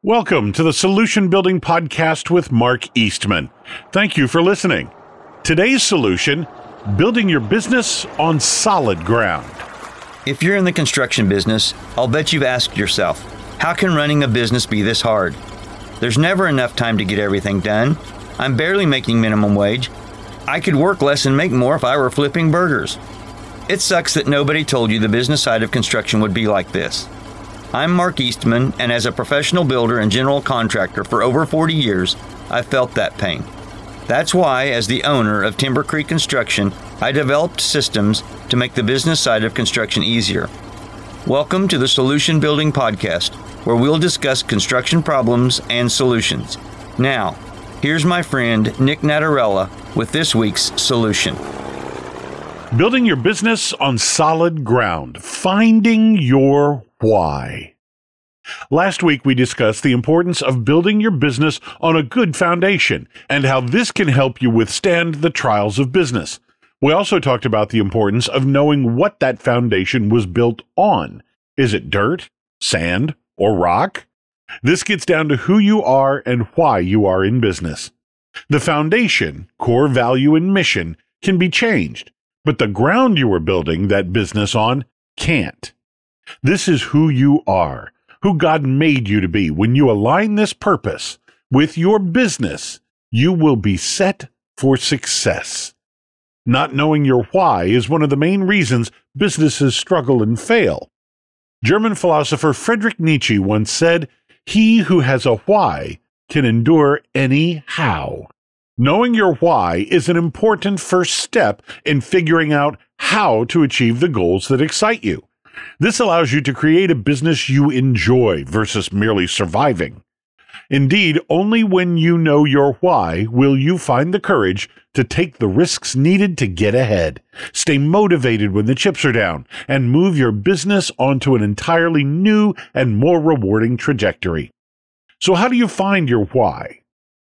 Welcome to the Solution Building Podcast with Mark Eastman. Thank you for listening. Today's solution, building your business on solid ground. If you're in the construction business, I'll bet you've asked yourself, how can running a business be this hard? There's never enough time to get everything done. I'm barely making minimum wage. I could work less and make more if I were flipping burgers. It sucks that nobody told you the business side of construction would be like this. I'm Mark Eastman, and as a professional builder and general contractor for over 40 years, I've felt that pain. That's why, as the owner of Timber Creek Construction, I developed systems to make the business side of construction easier. Welcome to the Solution Building Podcast, where we'll discuss construction problems and solutions. Now, here's my friend Nick Natarella with this week's solution. Building your business on solid ground. Finding your why. Last week, we discussed the importance of building your business on a good foundation and how this can help you withstand the trials of business. We also talked about the importance of knowing what that foundation was built on. Is it dirt, sand, or rock? This gets down to who you are and why you are in business. The foundation, core value, and mission can be changed, but the ground you are building that business on can't. This is who you are, who God made you to be. When you align this purpose with your business, you will be set for success. Not knowing your why is one of the main reasons businesses struggle and fail. German philosopher Friedrich Nietzsche once said, "He who has a why can endure any how." Knowing your why is an important first step in figuring out how to achieve the goals that excite you. This allows you to create a business you enjoy versus merely surviving. Indeed, only when you know your why will you find the courage to take the risks needed to get ahead, stay motivated when the chips are down, and move your business onto an entirely new and more rewarding trajectory. So how do you find your why?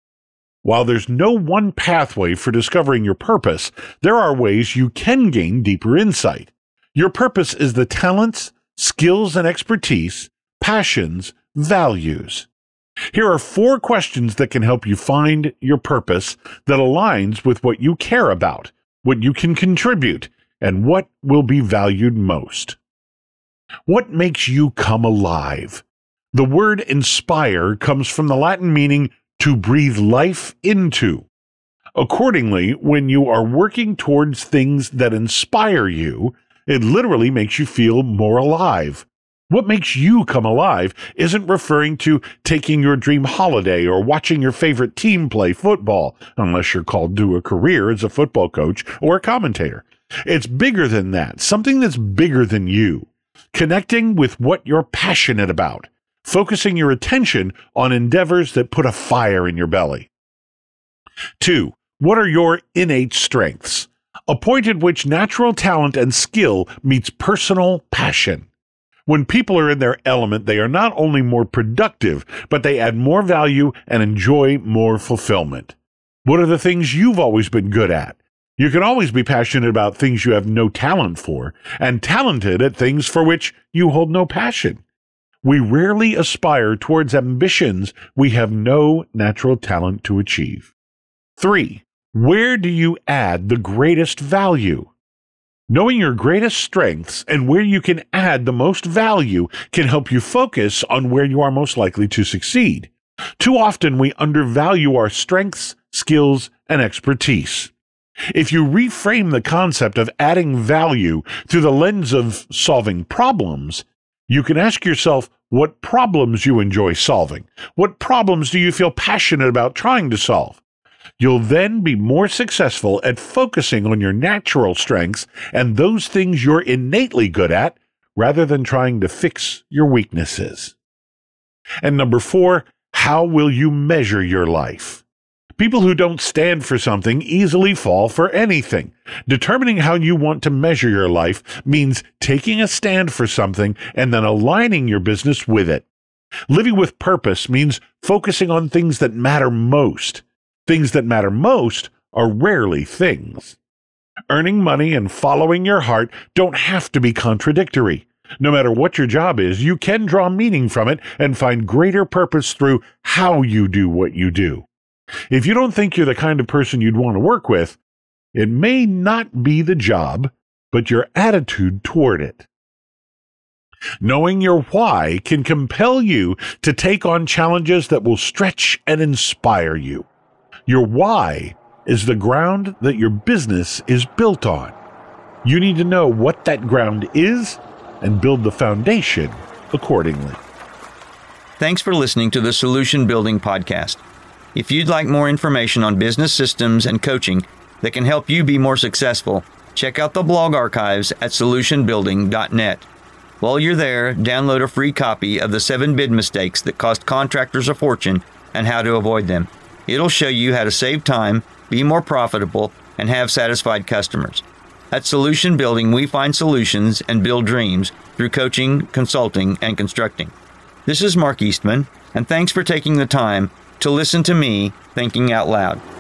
While there's no one pathway for discovering your purpose, there are ways you can gain deeper insight. Your purpose is the talents, skills, and expertise, passions, values. Here are 4 questions that can help you find your purpose that aligns with what you care about, what you can contribute, and what will be valued most. What makes you come alive? The word inspire comes from the Latin meaning to breathe life into. Accordingly, when you are working towards things that inspire you, it literally makes you feel more alive. What makes you come alive isn't referring to taking your dream holiday or watching your favorite team play football, unless you're called to a career as a football coach or a commentator. It's bigger than that, something that's bigger than you. Connecting with what you're passionate about, focusing your attention on endeavors that put a fire in your belly. 2. What are your innate strengths? A point at which natural talent and skill meets personal passion. When people are in their element, they are not only more productive, but they add more value and enjoy more fulfillment. What are the things you've always been good at? You can always be passionate about things you have no talent for, and talented at things for which you hold no passion. We rarely aspire towards ambitions we have no natural talent to achieve. 3. Where do you add the greatest value? Knowing your greatest strengths and where you can add the most value can help you focus on where you are most likely to succeed. Too often we undervalue our strengths, skills, and expertise. If you reframe the concept of adding value through the lens of solving problems, you can ask yourself what problems you enjoy solving. What problems do you feel passionate about trying to solve? You'll then be more successful at focusing on your natural strengths and those things you're innately good at, rather than trying to fix your weaknesses. And number 4, how will you measure your life? People who don't stand for something easily fall for anything. Determining how you want to measure your life means taking a stand for something and then aligning your business with it. Living with purpose means focusing on things that matter most. Things that matter most are rarely things. Earning money and following your heart don't have to be contradictory. No matter what your job is, you can draw meaning from it and find greater purpose through how you do what you do. If you don't think you're the kind of person you'd want to work with, it may not be the job, but your attitude toward it. Knowing your why can compel you to take on challenges that will stretch and inspire you. Your why is the ground that your business is built on. You need to know what that ground is and build the foundation accordingly. Thanks for listening to the Solution Building Podcast. If you'd like more information on business systems and coaching that can help you be more successful, check out the blog archives at solutionbuilding.net. While you're there, download a free copy of the 7 bid mistakes that cost contractors a fortune and how to avoid them. It'll show you how to save time, be more profitable, and have satisfied customers. At Solution Building, we find solutions and build dreams through coaching, consulting, and constructing. This is Mark Eastman, and thanks for taking the time to listen to me thinking out loud.